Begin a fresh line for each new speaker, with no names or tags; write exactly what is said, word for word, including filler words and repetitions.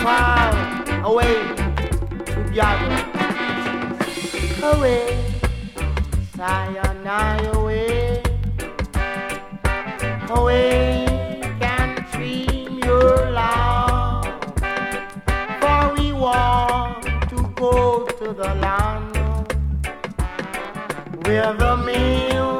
far away together. Away, sayonara away. Away can dream your love. For we want to go to the land where the meal